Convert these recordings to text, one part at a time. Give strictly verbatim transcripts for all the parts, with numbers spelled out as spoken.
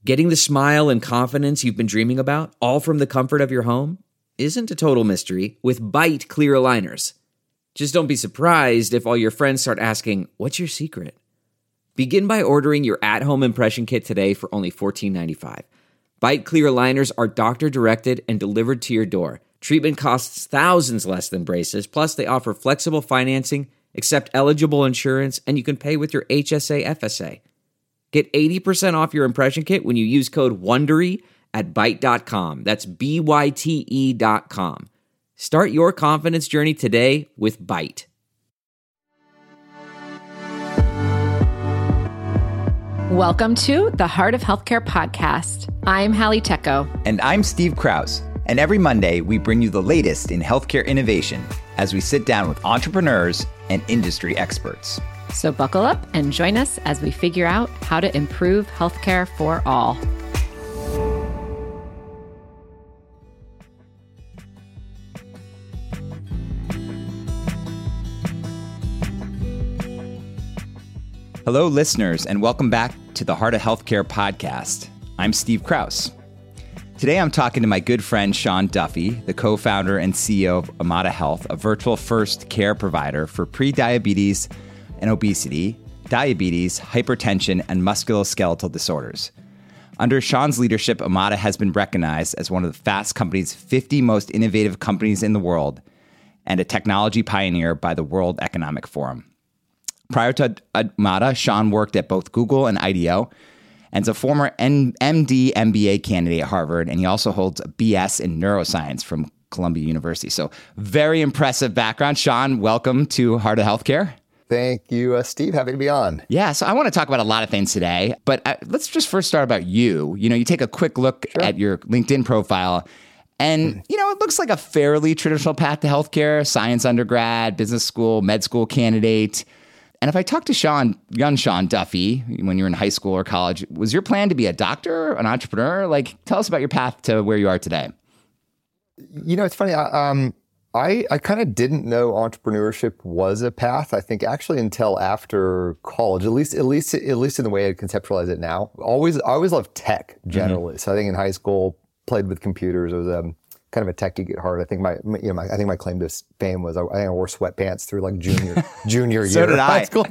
Getting the smile and confidence you've been dreaming about, all from the comfort of your home, isn't a total mystery with Byte clear aligners. Just don't be surprised if all your friends start asking, "What's your secret?" Begin by ordering your at-home impression kit today for only fourteen ninety-five. Byte clear aligners are doctor-directed and delivered to your door. Treatment costs thousands less than braces, plus they offer flexible financing, accept eligible insurance, and you can pay with your H S A F S A. Get eighty percent off your impression kit when you use code WONDERY at byte dot com. That's B Y T E dot com. Start your confidence journey today with Byte. Welcome to the Heart of Healthcare podcast. I'm Hallie Tecco. And I'm Steve Krause. And every Monday, we bring you the latest in healthcare innovation as we sit down with entrepreneurs and industry experts. So buckle up and join us as we figure out how to improve healthcare for all. Hello, listeners, and welcome back to the Heart of Healthcare podcast. I'm Steve Krause. Today, I'm talking to my good friend, Sean Duffy, the co-founder and C E O of Omada Health, a virtual-first care provider for pre-diabetes and obesity, diabetes, hypertension, and musculoskeletal disorders. Under Sean's leadership, Omada has been recognized as one of the Fast Company's fifty most innovative companies in the world and a technology pioneer by the World Economic Forum. Prior to Omada, Sean worked at both Google and I D O, and is a former M D M B A candidate at Harvard, and he also holds a B S in neuroscience from Columbia University. So very impressive background. Sean, welcome to Heart of Healthcare. Thank you, uh, Steve. Happy to be on. Yeah, so I want to talk about a lot of things today, but uh, let's just first start about you. You know, you take a quick look sure. at your LinkedIn profile, and, mm. you know, it looks like a fairly traditional path to healthcare, science undergrad, business school, med school candidate. And if I talk to Sean, young Sean Duffy, when you were in high school or college, was your plan to be a doctor, an entrepreneur? Like, tell us about your path to where you are today. You know, it's funny. I, um, I, I kind of didn't know entrepreneurship was a path. I think actually until after college, at least, at least, at least in the way I conceptualize it now. Always, I always loved tech generally. Mm-hmm. So I think in high school, played with computers. I was um, kind of a tech geek at heart. I think my, you know, my, I think my claim to fame was I, I think I wore sweatpants through like junior, junior year. So did I. High school.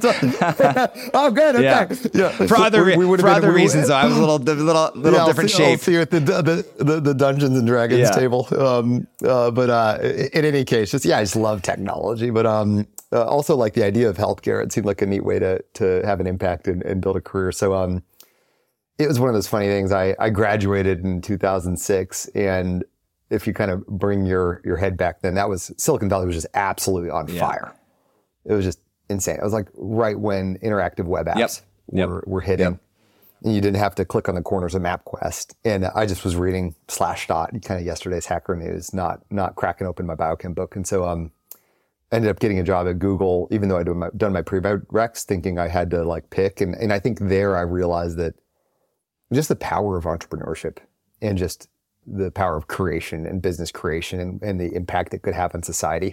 Oh, good. Okay. Yeah. Yeah. For other, we, we for been, other we, reasons, though, I was a little, a little, little yeah, different I'll see, shape. I'll see you at the, the, the, the Dungeons and Dragons yeah. table. Um, uh, but uh, in any case, just, yeah, I just love technology, but um, uh, also like the idea of healthcare. It seemed like a neat way to, to have an impact and, and build a career. So, um, it was one of those funny things. I, I graduated in two thousand six, and if you kind of bring your, your head back then, that was Silicon Valley was just absolutely on yeah. fire. It was just insane. It was like right when interactive web apps yep. were, yep. were hitting. Yep. And you didn't have to click on the corners of MapQuest. And I just was reading Slashdot, kind of yesterday's Hacker News, not not cracking open my biochem book. And so um, I ended up getting a job at Google, even though I'd done my, done my pre-recs, thinking I had to like pick. And, and I think there I realized that just the power of entrepreneurship and just the power of creation and business creation and, and the impact it could have on society.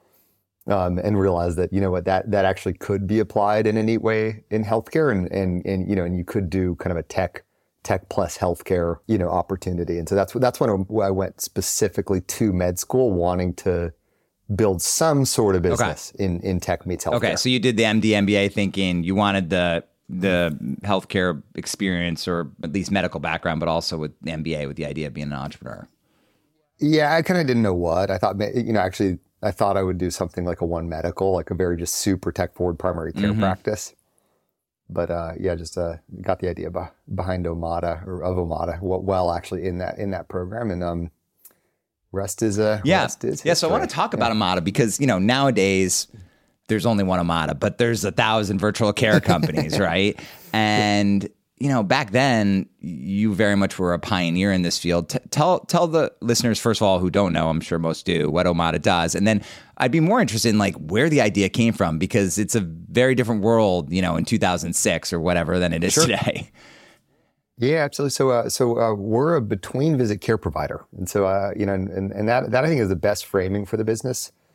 Um, and realize that, you know what, that, that actually could be applied in a neat way in healthcare and, and, and, you know, and you could do kind of a tech, tech plus healthcare, you know, opportunity. And so that's, that's when I went specifically to med school wanting to build some sort of business okay. in, in tech meets healthcare. Okay. So you did the M D M B A thinking you wanted the, the healthcare experience or at least medical background, but also with the M B A with the idea of being an entrepreneur. Yeah. I kind of didn't know what I thought, you know, actually, I thought I would do something like a One Medical, like a very just super tech forward primary care mm-hmm. practice. But uh, yeah, just uh, got the idea be- behind Omada or of Omada, well, actually in that in that program, and um, rest is uh, yeah, rest is yeah. So I want to talk about yeah. Omada because you know nowadays there's only one Omada, but there's a thousand virtual care companies, right? And you know, back then, you very much were a pioneer in this field. T- tell tell the listeners, first of all, who don't know, I'm sure most do, what Omada does. And then I'd be more interested in like where the idea came from, because it's a very different world, you know, in two thousand six or whatever than it is sure. today. Yeah, absolutely. So uh, so uh, we're a between visit care provider. And so, uh, you know, and, and that, that I think is the best framing for the business.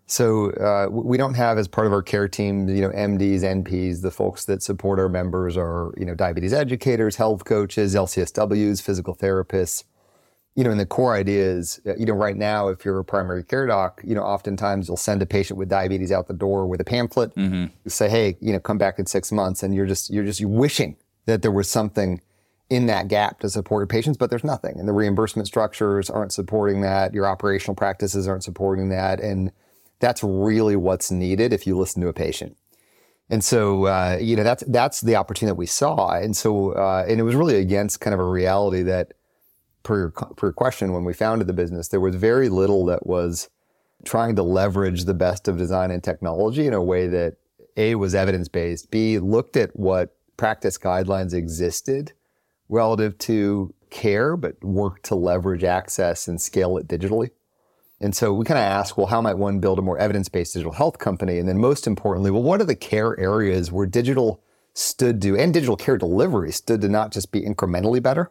So uh, we don't have, as part of our care team, you know, M Ds, N Ps. The folks that support our members are, you know, diabetes educators, health coaches, L C S Ws, physical therapists. You know, and the core idea is, you know, right now, if you're a primary care doc, you know, oftentimes you'll send a patient with diabetes out the door with a pamphlet. Mm-hmm. You say, hey, you know, come back in six months, and you're just you're just wishing that there was something in that gap to support your patients, but there's nothing, and the reimbursement structures aren't supporting that. Your operational practices aren't supporting that, and that's really what's needed if you listen to a patient. And so, uh, you know, that's that's the opportunity that we saw. And so, uh, and it was really against kind of a reality that, per your, per your question, when we founded the business, there was very little that was trying to leverage the best of design and technology in a way that, A, was evidence-based, B, looked at what practice guidelines existed relative to care, but worked to leverage access and scale it digitally. And so we kind of ask, well, how might one build a more evidence-based digital health company? And then most importantly, well, what are the care areas where digital stood to, and digital care delivery stood to not just be incrementally better,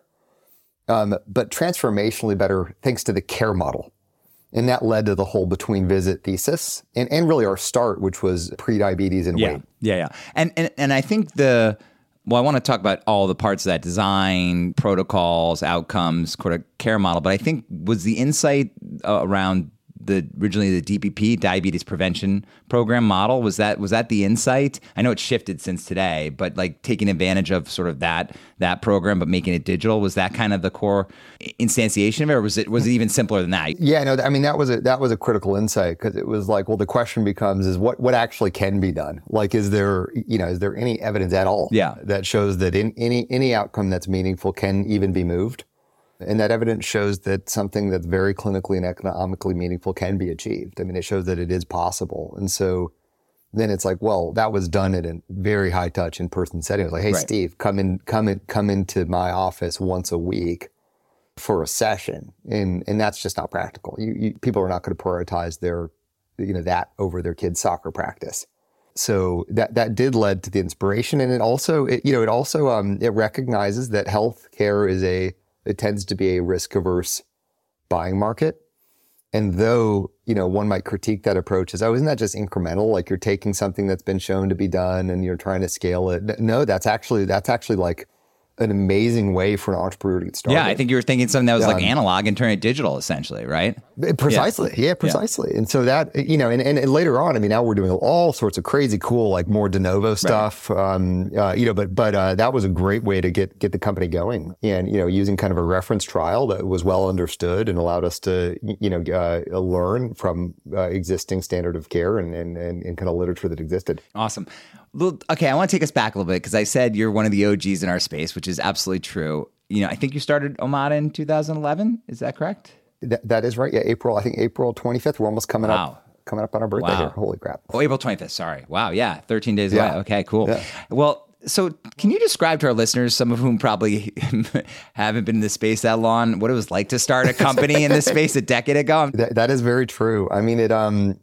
um, but transformationally better thanks to the care model. And that led to the whole between visit thesis and, and really our start, which was pre-diabetes and yeah, weight. Yeah, yeah. And, and, and I think the... Well, I want to talk about all the parts of that: design, protocols, outcomes, care model. But I think was the insight uh, around the originally the D P P, Diabetes Prevention Program model. Was that was that the insight? I know it's shifted since today, but like taking advantage of sort of that that program, but making it digital. Was that kind of the core instantiation of it, or was it was it even simpler than that? Yeah, no, I mean that was a that was a critical insight, because it was like, well, the question becomes is what what actually can be done? Like, is there you know is there any evidence at all yeah. that shows that in any any outcome that's meaningful can even be moved? And that evidence shows that something that's very clinically and economically meaningful can be achieved. I mean, it shows that it is possible. And so then it's like, well, that was done in a very high touch in-person setting. It was like, hey, right. Steve, come in, come in, come into my office once a week for a session. And, and that's just not practical. You, you, people are not going to prioritize their, you know, that over their kids' soccer practice. So that, that did lead to the inspiration. And it also, it, you know, it also, um, it recognizes that healthcare is a, it tends to be a risk-averse buying market. And though, you know, one might critique that approach as, oh, isn't that just incremental? Like you're taking something that's been shown to be done and you're trying to scale it. No, that's actually, that's actually like an amazing way for an entrepreneur to get started. Yeah, I think you were thinking something that was um, like analog and turn it digital, essentially, right? Precisely. Yeah, yeah precisely. Yeah. And so that, you know, and, and, and later on, I mean, now we're doing all sorts of crazy cool, like more de novo stuff, right. um, uh, you know, but but uh, that was a great way to get get the company going. And, you know, using kind of a reference trial that was well understood and allowed us to, you know, uh, learn from uh, existing standard of care and, and, and, and kind of literature that existed. Awesome. Okay, I want to take us back a little bit because I said you're one of the O Gs in our space, which is absolutely true. You know, I think you started Omada in two thousand eleven. Is that correct? That, that is right. Yeah, April. I think April twenty-fifth. We're almost coming wow. up, coming up on our birthday wow. here. Holy crap! Oh, April twenty-fifth. Sorry. Wow. Yeah, thirteen days yeah. away. Okay, cool. Yeah. Well, so can you describe to our listeners, some of whom probably haven't been in this space that long, what it was like to start a company in this space a decade ago? That, that is very true. I mean, it. Um,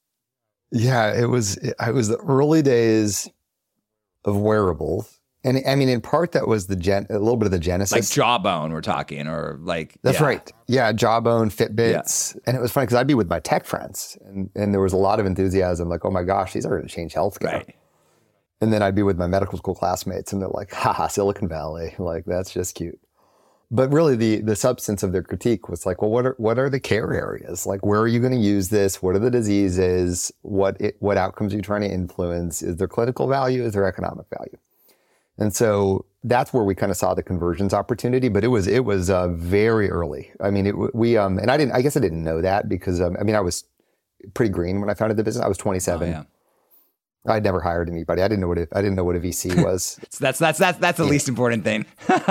yeah, it was. It, it was the early days of wearables. And I mean, in part, that was the gen, a little bit of the genesis. Like Jawbone, we're talking, or like... That's yeah. right. Yeah, Jawbone, Fitbits. Yeah. And it was funny because I'd be with my tech friends and, and there was a lot of enthusiasm, like, oh my gosh, these are going to change healthcare. Right. And then I'd be with my medical school classmates and they're like, haha, Silicon Valley. Like, that's just cute. But really the the substance of their critique was like, well, what are what are the care areas? Like, where are you going to use this? What are the diseases? What it, what outcomes are you trying to influence? Is there clinical value? Is there economic value? And so that's where we kind of saw the conversions opportunity. But it was it was uh, very early. I mean, it we um and I didn't I guess I didn't know that because um, I mean I was pretty green when I founded the business. I was twenty-seven. Oh, yeah. I'd never hired anybody. I didn't know what it, I didn't know what a V C was. so that's that's that's that's the yeah. least important thing.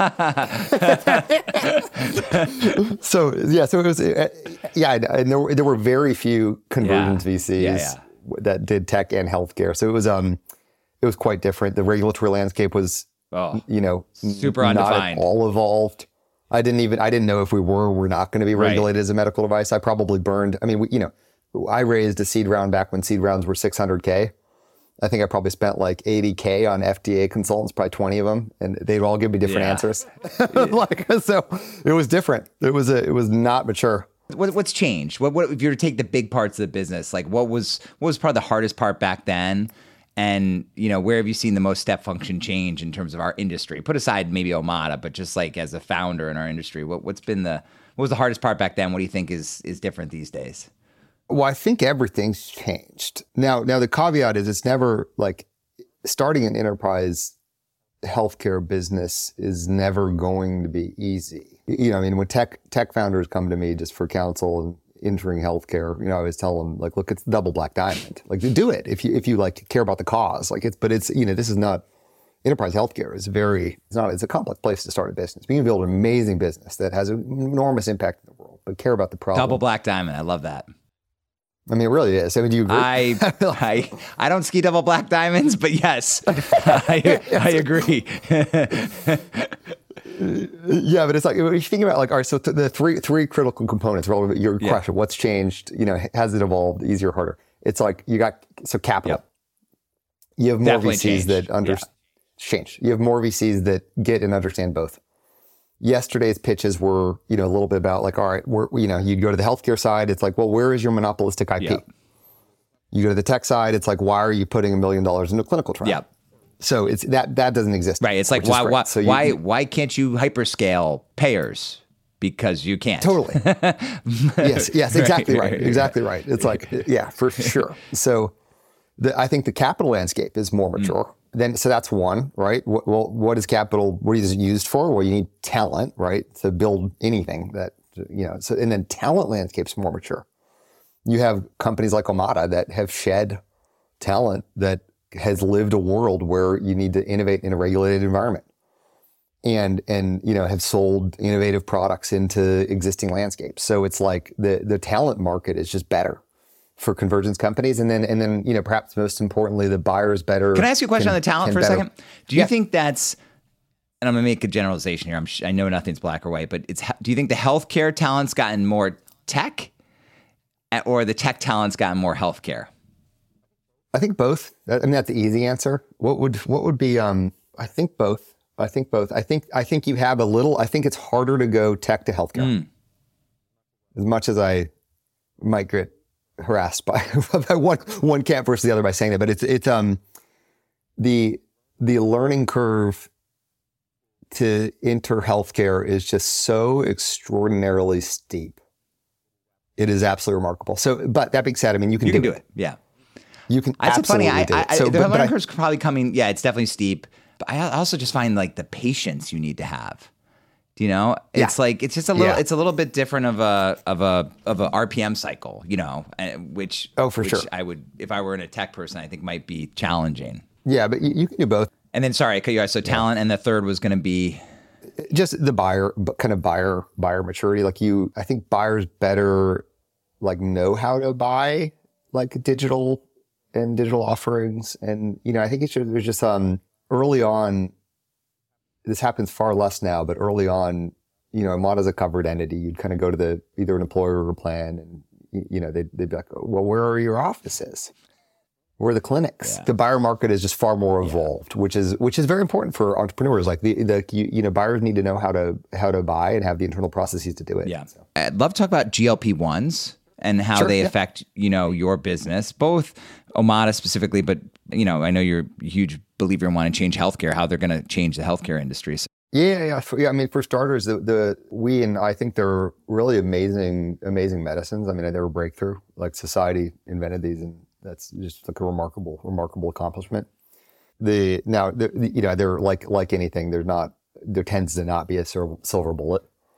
so yeah, so it was uh, yeah, and there were, there were very few convergence yeah. V Cs yeah, yeah. that did tech and healthcare. So it was um it was quite different. The regulatory landscape was oh, you know super not undefined, at all evolved. I didn't even I didn't know if we were or were not going to be regulated right. as a medical device. I probably burned. I mean, we, you know, I raised a seed round back when seed rounds were six hundred K. I think I probably spent like eighty K on F D A consultants, probably twenty of them, and they'd all give me different yeah. answers. like, so it was different. It was a, it was not mature. What, what's changed? What, what if you were to take the big parts of the business? Like what was what was probably the hardest part back then? And, you know, where have you seen the most step function change in terms of our industry? Put aside maybe Omada, but just like as a founder in our industry, what, what's been the, what was the hardest part back then? What do you think is is different these days? Well, I think everything's changed. Now, now the caveat is it's never like starting an enterprise healthcare business is never going to be easy. You know, I mean, when tech tech founders come to me just for counsel and entering healthcare, you know, I always tell them like, look, it's double black diamond. Like, do it if you if you like care about the cause. Like, it's but it's you know, this is not enterprise healthcare. Is very it's not it's a complex place to start a business. You can build an amazing business that has an enormous impact in the world, but care about the problem. Double black diamond. I love that. I mean, it really is. I mean, do you agree? I, I, I don't ski double black diamonds, but yes, I, I agree. Yeah, but it's like, if you think about like, all right, so th- the three three critical components relevant to your Yeah. question, what's changed, you know, has it evolved, easier, harder? It's like, you got, so capital. Yep. You have more Definitely V Cs changed. that under, Yeah. change. You have more V Cs that get and understand both. Yesterday's pitches were, you know, a little bit about like, all right, we're, you know, you'd go to the healthcare side. It's like, well, where is your monopolistic I P? Yep. You go to the tech side. It's like, why are you putting a million dollars into a clinical trial? Yep. So it's that, that doesn't exist. Right. It's like, which is why, great. why, So you- why, why can't you hyperscale payers? Because you can't. Totally. Yes, yes, exactly right. Exactly right. It's like, yeah, for sure. So the, I think the capital landscape is more mature. Mm. Then, so that's one, right? What, well, what is capital, what is it used for? Well, you need talent, right? To build anything that, you know, so, and then talent landscape's more mature. You have companies like Omada that have shed talent that has lived a world where you need to innovate in a regulated environment. And, and, you know, have sold innovative products into existing landscapes. So it's like the, the talent market is just better for convergence companies. And then, and then, you know, perhaps most importantly, the buyer is better. Can I ask you a question can, on the talent for a better, second? Do you yeah. think that's, and I'm going to make a generalization here. I'm, I know nothing's black or white, but it's, do you think the healthcare talent's gotten more tech or the tech talent's gotten more healthcare? I think both. I mean, that's the easy answer. What would, what would be, um, I think both. I think both. I think, I think you have a little, I think it's harder to go tech to healthcare. Mm. As much as I might get harassed by, by one, one camp versus the other by saying that, but it's, it's, um, the, the learning curve to enter healthcare is just so extraordinarily steep. It is absolutely remarkable. So, but that being said, I mean, you can, you do, can do it. it. Yeah. You can That's absolutely funny. I, do it. I, So, the but, learning but curve's probably coming. Yeah, it's definitely steep. But I also just find like the patience you need to have. Do you know? It's yeah. like it's just a little. Yeah. It's a little bit different of a of a of a R P M cycle. You know, which oh for which sure. I would, if I were in a tech person, I think might be challenging. Yeah, but you, you can do both. And then, sorry, I cut you off. So talent, yeah. And the third was going to be just the buyer, kind of buyer buyer maturity. Like you, I think buyers better like know how to buy like digital and digital offerings, and you know, I think it should. There's just um early on. This happens far less now, but early on, you know, Omada's a covered entity. You'd kind of go to the either an employer or a plan, and you know, they'd, they'd be like, well, where are your offices? Where are the clinics? Yeah. The buyer market is just far more evolved, yeah. which is which is very important for entrepreneurs. Like the the you, you know, buyers need to know how to how to buy and have the internal processes to do it. Yeah, so. I'd love to talk about G L P ones and how sure, they yeah. affect you know your business, both Omada specifically, but you know, I know you're a huge believer in wanting to change healthcare, how they're going to change the healthcare industry. So. Yeah, yeah, for, yeah. I mean, for starters, the, the we and I think they're really amazing, amazing medicines. I mean, they were a breakthrough. Like society invented these, and that's just like a remarkable, remarkable accomplishment. The now, the, you know, they're like like anything. There's not there tends to not be a silver bullet.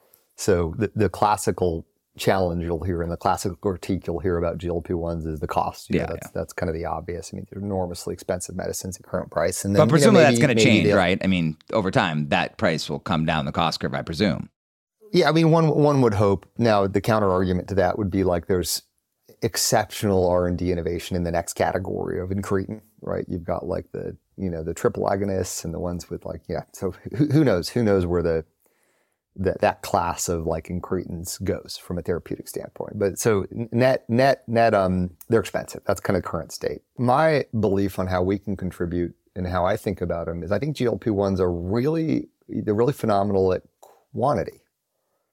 So the the classical challenge you'll hear and the classical critique you'll hear about G L P ones is the cost. You yeah, know, that's, yeah, that's kind of the obvious. I mean, they're enormously expensive medicines at current price. And then, but presumably you know, maybe, that's going to change, they'll... right? I mean, over time, that price will come down the cost curve, I presume. Yeah, I mean, one one would hope. Now, the counter argument to that would be like there's exceptional R and D innovation in the next category of incretin, right? You've got like the, you know, the triple agonists and the ones with like, yeah. So who, who knows? Who knows where the that that class of like incretins goes from a therapeutic standpoint. But so net, net, net, um, they're expensive. That's kind of current state. My belief on how we can contribute and how I think about them is I think G L P ones are really, they're really phenomenal at quantity.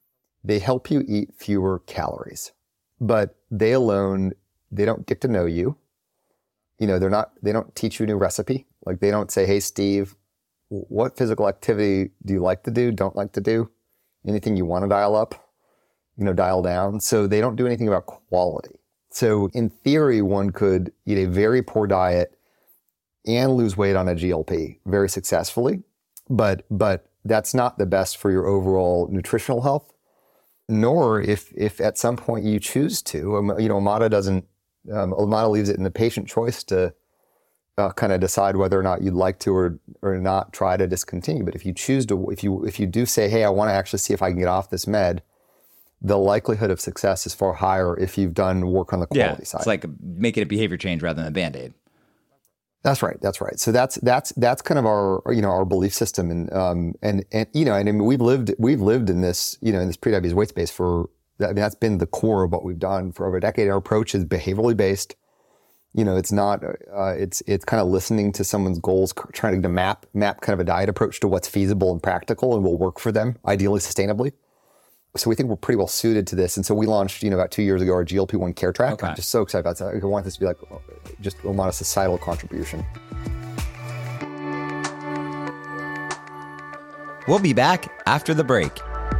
they help you eat fewer calories, but they alone, they don't get to know you. You know, they're not, they don't teach you a new recipe. Like they don't say, hey, Steve, what physical activity do you like to do, don't like to do? Anything you want to dial up, you know, dial down. So they don't do anything about quality. So in theory, one could eat a very poor diet and lose weight on a G L P very successfully. But, but that's not the best for your overall nutritional health. Nor if, if at some point you choose to, um, you know, Omada doesn't, um, Omada leaves it in the patient choice to uh, kind of decide whether or not you'd like to or, or not try to discontinue. But if you choose to, if you, if you do say, hey, I want to actually see if I can get off this med, the likelihood of success is far higher if you've done work on the quality yeah, side. It's like making a behavior change rather than a Band-Aid. That's right. That's right. So that's that's that's kind of our you know our belief system, and um and and you know and I mean, we've lived we've lived in this you know in this pre-diabetes weight space for I mean that's been the core of what we've done for over a decade. Our approach is behaviorally based. You know, it's not uh, it's it's kind of listening to someone's goals, trying to map map kind of a diet approach to what's feasible and practical and will work for them, ideally sustainably. So we think we're pretty well suited to this. And so we launched, you know, about two years ago, our G L P one Care Track. Okay. I'm just so excited about that. I want this to be like just a societal contribution. We'll be back after the break.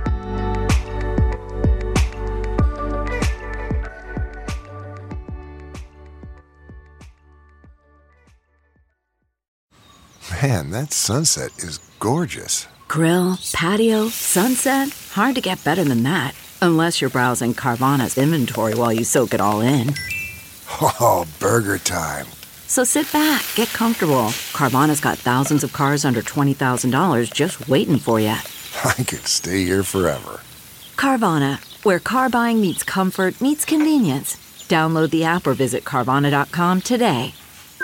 Man, that sunset is gorgeous. Grill, patio, sunset. Hard to get better than that. Unless you're browsing Carvana's inventory while you soak it all in. Oh, burger time. So sit back, get comfortable. Carvana's got thousands of cars under twenty thousand dollars just waiting for you. I could stay here forever. Carvana, where car buying meets comfort, meets convenience. Download the app or visit Carvana dot com today.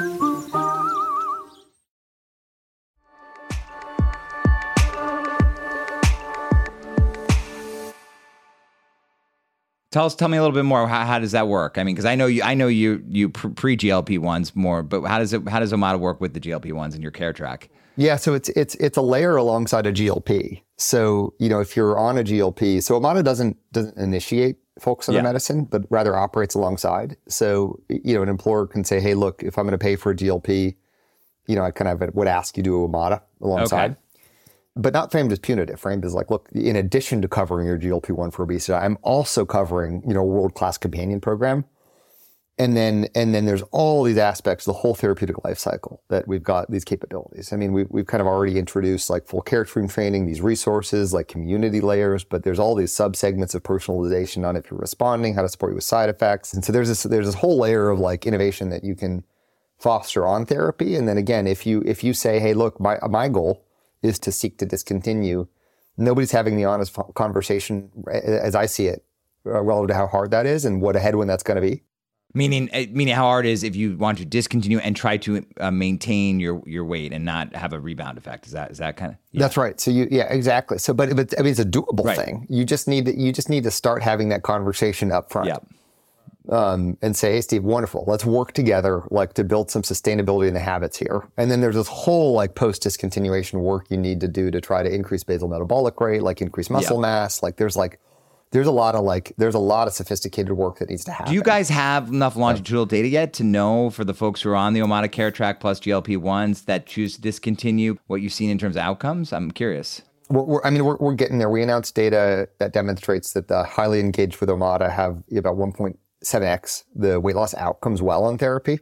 Tell us, tell me a little bit more. How, how does that work? I mean, because I know you, I know you, you pre G L P ones more, but how does it, how does Omada work with the G L P ones in your Care Track? Yeah, so it's it's it's a layer alongside a G L P. So you know, if you're on a G L P, so Omada doesn't doesn't initiate folks on yeah. the medicine, but rather operates alongside. So you know, an employer can say, hey, look, if I'm going to pay for a G L P, you know, I kind of would ask you to do Omada alongside. Okay. But not framed as punitive, framed as like, look, in addition to covering your G L P one for obesity, I'm also covering, you know, a world-class companion program. And then and then there's all these aspects, the whole therapeutic life cycle that we've got these capabilities. I mean, we've, we've kind of already introduced like full care team training, these resources, like community layers, but there's all these subsegments of personalization on if you're responding, how to support you with side effects. And so there's this there's this whole layer of like innovation that you can foster on therapy. And then again, if you if you say, hey, look, my my goal is to seek to discontinue, nobody's having the honest conversation, as I see it, uh, relative to how hard that is and what a headwind that's going to be. Meaning, meaning how hard it is if you want to discontinue and try to uh, maintain your, your weight and not have a rebound effect. Is that is that kind of? Yeah. That's right. So you, yeah, exactly. So, but, but I mean, it's a doable right. thing. You just need to you just need to start having that conversation up front. Yep. Um, and say, hey, Steve, wonderful. Let's work together, like to build some sustainability in the habits here. And then there's this whole like post discontinuation work you need to do to try to increase basal metabolic rate, like increase muscle yep. mass. Like there's like. There's a lot of like, there's a lot of sophisticated work that needs to happen. Do you guys have enough longitudinal data yet to know for the folks who are on the Omada Care Track plus G L P ones that choose to discontinue what you've seen in terms of outcomes? I'm curious. We're, we're, I mean, we're, we're getting there. We announced data that demonstrates that the highly engaged with Omada have about one point seven x the weight loss outcomes well on therapy.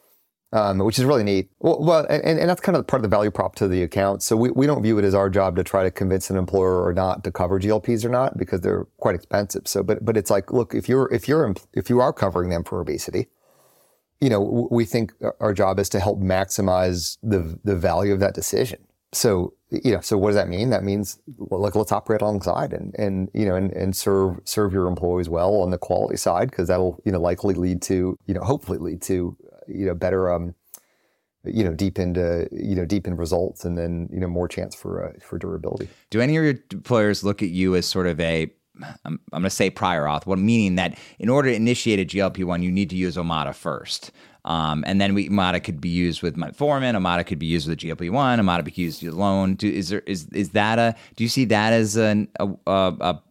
Um, which is really neat. Well, well and, and that's kind of part of the value prop to the account. So we, we don't view it as our job to try to convince an employer or not to cover G L Ps or not because they're quite expensive. So, but but it's like, look, if you're if you're if you are covering them for obesity, you know, we think our job is to help maximize the the value of that decision. So, you know, so what does that mean? That means well, like let's operate alongside and and you know and, and serve serve your employees well on the quality side because that'll you know likely lead to you know hopefully lead to you know, better, um, you know, deep into, you know, deep in results and then, you know, more chance for, uh, for durability. Do any of your employers look at you as sort of a, I'm, I'm going to say prior auth, well, meaning that in order to initiate a G L P one, you need to use Omada first. Um, and then we, Omada could be used with metformin, Omada could be used with a G L P one, Omada could be used alone. Do, is there, is, is that a, do you see that as an, a, a,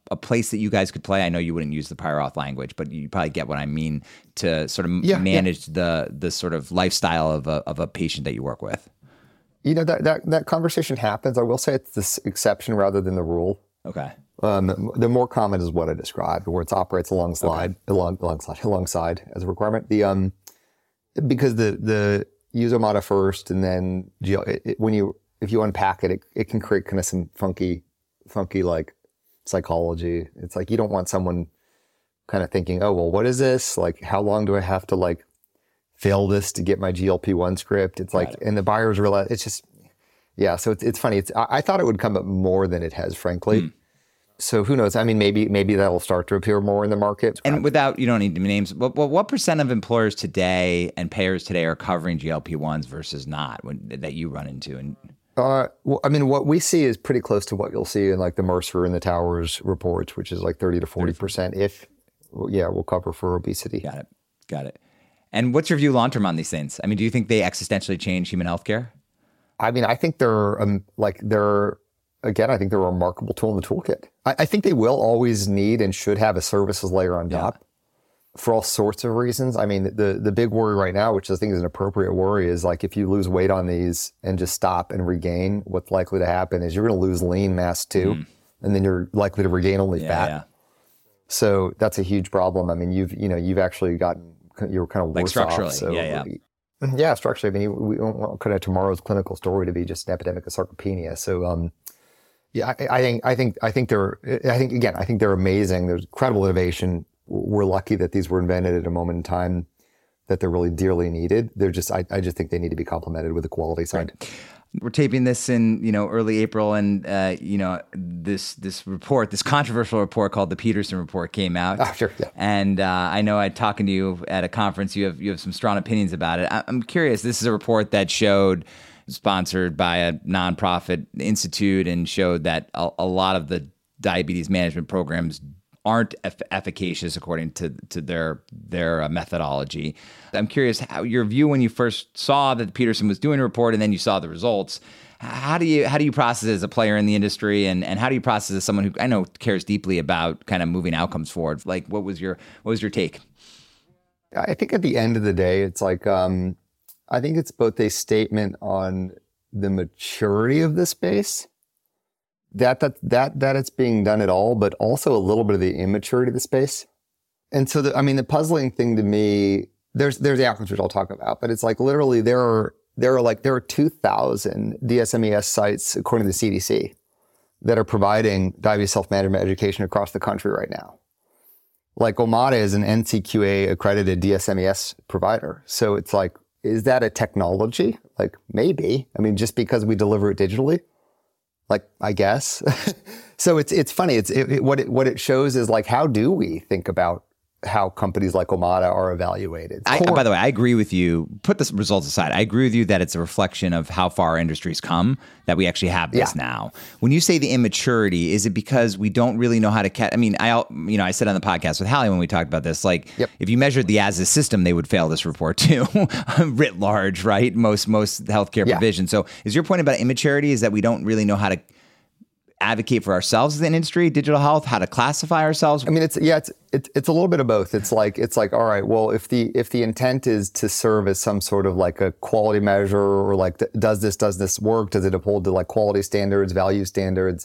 a place that you guys could play? I know you wouldn't use the prior auth language, but you probably get what I mean to sort of yeah, manage yeah. the the sort of lifestyle of a of a patient that you work with. You know, that that that conversation happens. I will say it's the exception rather than the rule. Okay. Um, the more common is what I described, where it operates alongside, okay. along, alongside, alongside as a requirement. The um, because the the use Omada first, and then it, it, when you if you unpack it, it, it can create kind of some funky, funky like psychology. It's like you don't want someone kind of thinking, oh well, what is this? Like, how long do I have to like fail this to get my G L P one script? It's like, and the buyers realize it's just, yeah. So it's it's funny. It's I, I thought it would come up more than it has, frankly. Mm. So who knows? I mean, maybe maybe that will start to appear more in the market. And without, you don't need names, what, what, what percent of employers today and payers today are covering G L P ones versus not when, that you run into? And uh, well, I mean, what we see is pretty close to what you'll see in like the Mercer and the Towers reports, which is like thirty to forty percent if, yeah, we'll cover for obesity. Got it. Got it. And what's your view long-term on these things? I mean, do you think they existentially change human healthcare? I mean, I think they're um, like they're, Again, I think they're a remarkable tool in the toolkit. I, I think they will always need and should have a services layer on top yeah. for all sorts of reasons. I mean, the the big worry right now, which I think is an appropriate worry, is like if you lose weight on these and just stop and regain, what's likely to happen is you're going to lose lean mass too, mm. and then you're likely to regain only yeah, fat. Yeah. So that's a huge problem. I mean, you've you know you've actually gotten you're kind of like worse structurally. off. So yeah, yeah. Yeah, structurally. I mean, we don't want kind of tomorrow's clinical story to be just an epidemic of sarcopenia. So. um Yeah, I, I think I think I think they're I think again I think they're amazing. There's incredible innovation. We're lucky that these were invented at a moment in time that they're really dearly needed. They're just I, I just think they need to be complemented with the quality side. Right. We're taping this in you know early April, and uh, you know this this report, this controversial report called the Peterson Report came out. Oh, sure, yeah. And uh, I know I talking to you at a conference. You have you have some strong opinions about it. I, I'm curious. This is a report that showed. Sponsored by a nonprofit institute and showed that a, a lot of the diabetes management programs aren't eff- efficacious according to to their their uh, methodology. I'm curious how your view when you first saw that Peterson was doing a report and then you saw the results. How do you how do you process it as a player in the industry, and, and how do you process as someone who I know cares deeply about kind of moving outcomes forward? Like, what was your what was your take? I think at the end of the day, it's like. Um, I think it's both a statement on the maturity of the space, that that that that it's being done at all, but also a little bit of the immaturity of the space. And so, the, I mean, the puzzling thing to me, there's there's the outcomes which I'll talk about, but it's like literally there are there are like there are two thousand D S M E S sites according to the C D C that are providing diabetes self-management education across the country right now. Like Omada is an N C Q A accredited D S M E S provider, so it's like. Is that a technology? Like, maybe. I mean, just because we deliver it digitally? Like, I guess. So it's it's funny. It's it, it, what it what it shows is like, how do we think about how companies like Omada are evaluated? I, by the way, I agree with you. Put the results aside. I agree with you that it's a reflection of how far our industry's come, that we actually have this yeah. now. When you say the immaturity, is it because we don't really know how to catch? I mean, I you know, I said on the podcast with Hallie when we talked about this, like yep. if you measured the as a system, they would fail this report too, writ large, right? Most most healthcare yeah. provisions. So is your point about immaturity is that we don't really know how to advocate for ourselves as an industry, digital health, how to classify ourselves? I mean, it's yeah, it's it's it's a little bit of both. It's like it's like all right, well, if the if the intent is to serve as some sort of like a quality measure, or like does this does this work? Does it uphold to like quality standards, value standards?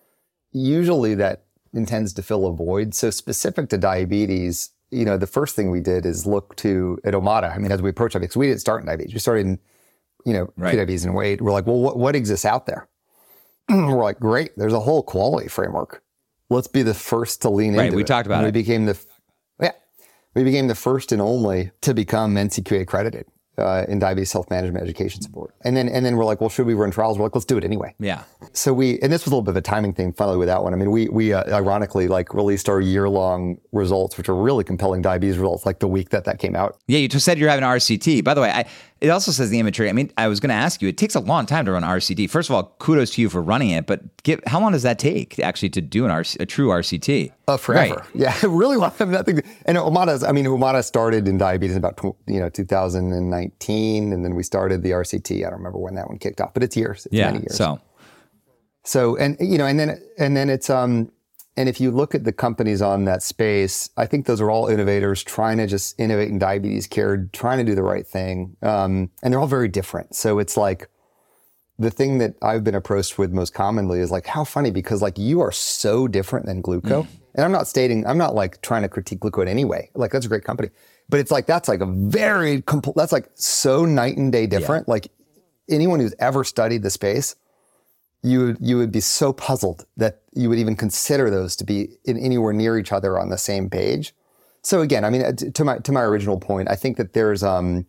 Usually, that intends to fill a void. So specific to diabetes, you know, the first thing we did is look to at Omada. I mean, as we approach diabetes, because we didn't start in diabetes, we started in you know right. pre-diabetes and weight. We're like, well, what what exists out there? We're like, great, there's a whole quality framework. Let's be the first to lean right, into it. We talked about and it. We became the, yeah, we became the first and only to become N C Q A accredited uh, in diabetes self-management education support. And then, and then we're like, well, should we run trials? We're like, let's do it anyway. Yeah. So we, and this was a little bit of a timing thing, finally, with that one. I mean, we, we uh, ironically like released our year-long results, which are really compelling diabetes results, like the week that that came out. Yeah, you just said you're having R C T. By the way, I, it also says the immaturity. I mean, I was going to ask you, it takes a long time to run R C T. First of all, kudos to you for running it, but give, how long does that take actually to do an R C, a true R C T? Uh, forever. Right. Yeah, really long. I mean, that thing, and Omada's, I mean, Omada started in diabetes in about, you know, two thousand nineteen, and then we started the R C T. I don't remember when that one kicked off, but it's years. It's yeah, many years. so. So, and, you know, and then, and then it's, um, and if you look at the companies on that space, I think those are all innovators trying to just innovate in diabetes care, trying to do the right thing. Um, and they're all very different. So it's like, the thing that I've been approached with most commonly is like, how funny, because like you are so different than Gluco. Mm. And I'm not stating, I'm not like trying to critique Gluco in any way. Like that's a great company, but it's like, that's like a very, compl- that's like so night and day different. Yeah. Like anyone who's ever studied the space, you would, you would be so puzzled that you would even consider those to be in anywhere near each other on the same page. So again, I mean, to my, to my original point, I think that there's, um,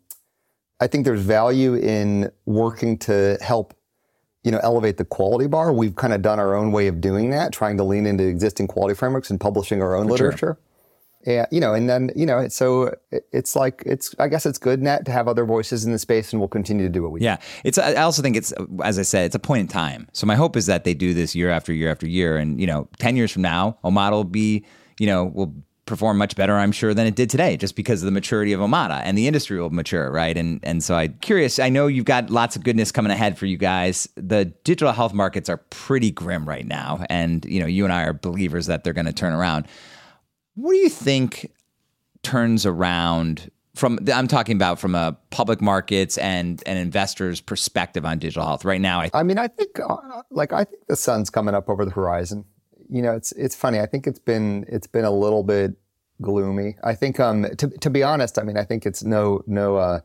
I think there's value in working to help, you know, elevate the quality bar. We've kind of done our own way of doing that, trying to lean into existing quality frameworks and publishing our own For literature. Sure. Yeah, you know, and then, you know, so it's like, it's, I guess it's good net to have other voices in the space, and we'll continue to do what we yeah. do. Yeah. It's, I also think it's, as I said, it's a point in time. So my hope is that they do this year after year after year. And, you know, ten years from now, Omada will be, you know, will perform much better, I'm sure, than it did today, just because of the maturity of Omada, and the industry will mature, right? And and so I'm curious, I know you've got lots of goodness coming ahead for you guys. The digital health markets are pretty grim right now, and you know, you and I are believers that they're going to turn around. What do you think turns around from, I'm talking about from a public markets and an investor's perspective on digital health right now? I, I mean, I think, uh, like, I think the sun's coming up over the horizon. You know, it's it's funny. I think it's been it's been a little bit gloomy. I think, um, to to be honest, I mean, I think it's no no uh,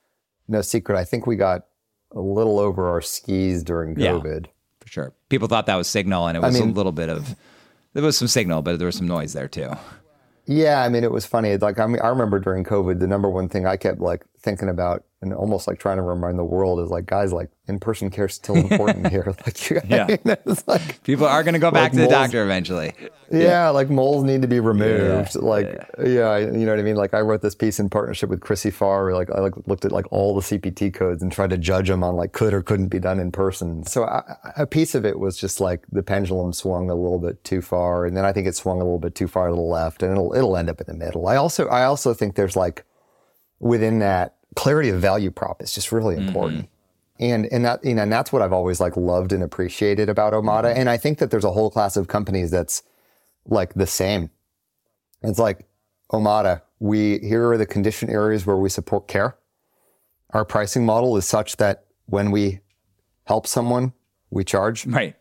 no secret. I think we got a little over our skis during COVID. Yeah, for sure. People thought that was signal, and it was I mean, a little bit of there was some signal, but there was some noise there too. Yeah, I mean, it was funny. Like, I mean, I remember during COVID, the number one thing I kept like thinking about and almost like trying to remind the world is like, guys, like in-person care is still important here. Like, you, yeah, I mean, it's like people are going to go back like to the moles, doctor eventually. Yeah, yeah, like moles need to be removed. Yeah, like, yeah. yeah, you know what I mean? Like, I wrote this piece in partnership with Chrissy Farr. Where, like, I like looked at like all the C P T codes and tried to judge them on like could or couldn't be done in person. So I, a piece of it was just like the pendulum swung a little bit too far, and then I think it swung a little bit too far to the left, and it'll it'll end up in the middle. I also I also think there's like within that, clarity of value prop is just really important. Mm-hmm. And and that, you know, and that's what I've always like loved and appreciated about Omada. And I think that there's a whole class of companies that's like the same. It's like, Omada, we here are the condition areas where we support care. Our pricing model is such that when we help someone, we charge. Right.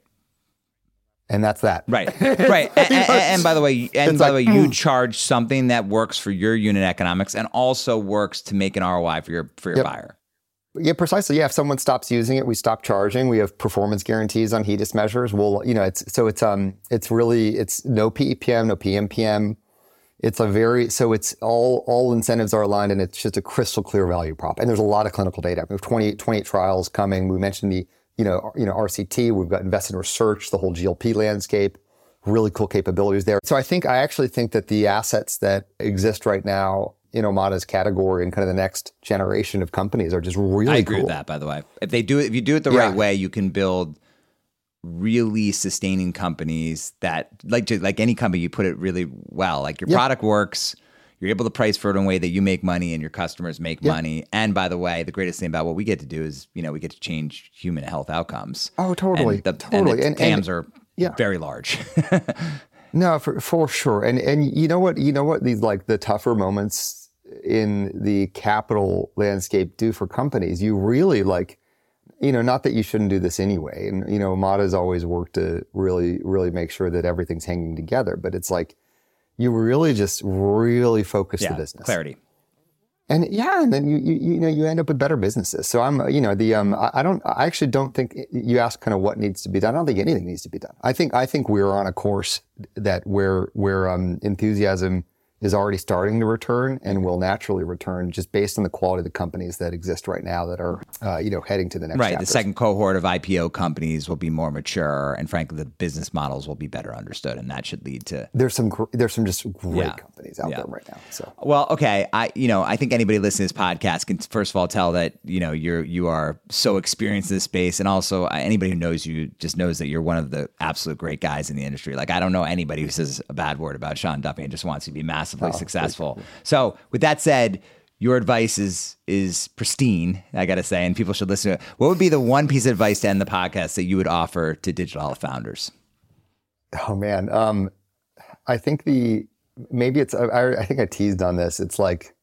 And that's that. Right, right. and, and, and by the way, and it's by like, the way, you charge something that works for your unit economics and also works to make an R O I for your for your yep. buyer. Yeah, precisely. Yeah, if someone stops using it, we stop charging. We have performance guarantees on HEDIS measures. We'll, you know, it's so it's um it's really it's no P E P M, no P M P M. It's a very so it's all all incentives are aligned, and it's just a crystal clear value prop. And there's a lot of clinical data. We have twenty-eight, twenty-eight trials coming. We mentioned the you know you know R C T. We've got invested in research, the whole G L P landscape. Really cool capabilities there. So I think I actually think that the assets that exist right now in Omada's category and kind of the next generation of companies are just really cool. I agree cool. with that, by the way. If they do it, if you do it the yeah. right way, you can build really sustaining companies that, like like any company, you put it really well. Like your yeah. product works, you're able to price for it in a way that you make money and your customers make yeah. money. And by the way, the greatest thing about what we get to do is, you know, we get to change human health outcomes. Oh, totally, and the, totally. And the and, T A Ms and, are yeah. very large. No, for for sure. And and you know what? You know what these like the tougher moments in the capital landscape do for companies? You really like, you know, not that you shouldn't do this anyway. And, you know, Omada's always worked to really, really make sure that everything's hanging together. But it's like, you really just really focus yeah, the business. Clarity. And yeah, and then you, you you know you end up with better businesses. So I'm you know the um I, I don't I actually don't think you ask kind of what needs to be done. I don't think anything needs to be done. I think I think we're on a course that where where um enthusiasm is already starting to return and will naturally return just based on the quality of the companies that exist right now that are uh, you know heading to the next right. chapters. The second cohort of I P O companies will be more mature, and frankly, the business models will be better understood, and that should lead to there's some gr- there's some just great yeah. companies out yeah. there right now. So well, okay, I you know I think anybody listening to this podcast can first of all tell that you know you're you are so experienced in this space, and also anybody who knows you just knows that you're one of the absolute great guys in the industry. Like I don't know anybody who says a bad word about Sean Duffy and just wants to be massively oh, successful. So with that said, your advice is is pristine, I got to say, and people should listen to it. What would be the one piece of advice to end the podcast that you would offer to digital health founders? Oh, man. Um, I think the, maybe it's, I, I think I teased on this. It's like,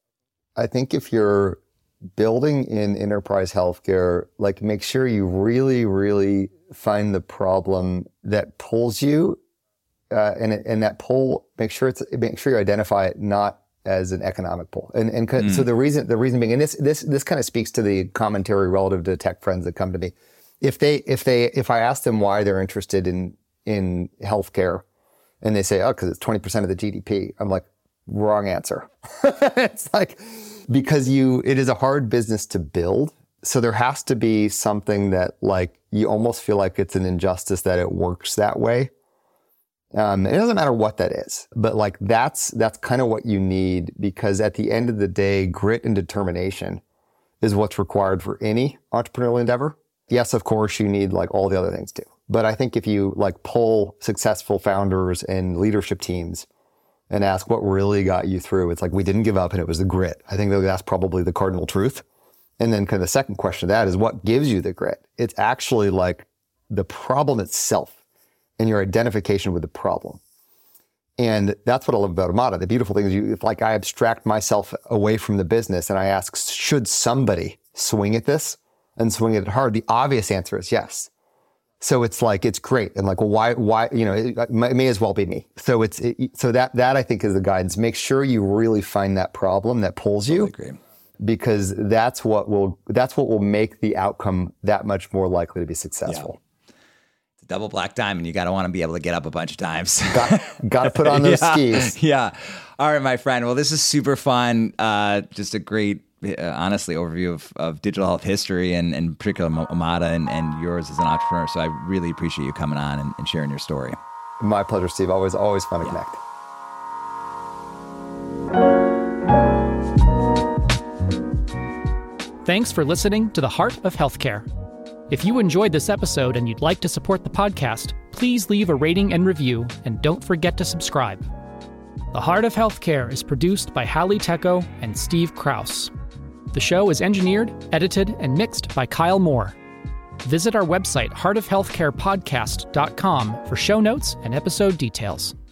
I think if you're building in enterprise healthcare, like make sure you really, really find the problem that pulls you, uh, and and that pull, make sure it's make sure you identify it not as an economic pull. And and mm. so the reason the reason being, and this this this kind of speaks to the commentary relative to tech friends that come to me. If they if they if I ask them why they're interested in in healthcare, and they say, oh, because it's twenty percent of the G D P, I'm like, wrong answer. It's like, because you, it is a hard business to build. So there has to be something that like, you almost feel like it's an injustice that it works that way. Um, it doesn't matter what that is, but like that's, that's kind of what you need, because at the end of the day, grit and determination is what's required for any entrepreneurial endeavor. Yes, of course, you need like all the other things too. But I think if you like pull successful founders and leadership teams and ask what really got you through, it's like, we didn't give up and it was the grit. I think that's probably the cardinal truth. And then kind of the second question to that is, what gives you the grit? It's actually like the problem itself and your identification with the problem. And that's what I love about Amada. The beautiful thing is, you, if like I abstract myself away from the business and I ask, should somebody swing at this and swing at it hard? The obvious answer is yes. So it's like, it's great. And like, well, why, why, you know, it, it may as well be me. So it's, it, so that, that I think is the guidance. Make sure you really find that problem that pulls you, totally agree. Because that's what will, that's what will make the outcome that much more likely to be successful. Yeah. It's a double black diamond. You got to want to be able to get up a bunch of times. Got, got to put on those yeah, skis. Yeah. All right, my friend. Well, this is super fun. Uh, just a great, Uh, honestly, overview of, of digital health history, and in particular Amada and, and yours as an entrepreneur. So I really appreciate you coming on and, and sharing your story. My pleasure, Steve. Always, always fun to yeah. connect. Thanks for listening to The Heart of Healthcare. If you enjoyed this episode and you'd like to support the podcast, please leave a rating and review, and don't forget to subscribe. The Heart of Healthcare is produced by Hallie Tecco and Steve Krause. The show is engineered, edited, and mixed by Kyle Moore. Visit our website, heart of healthcare podcast dot com, for show notes and episode details.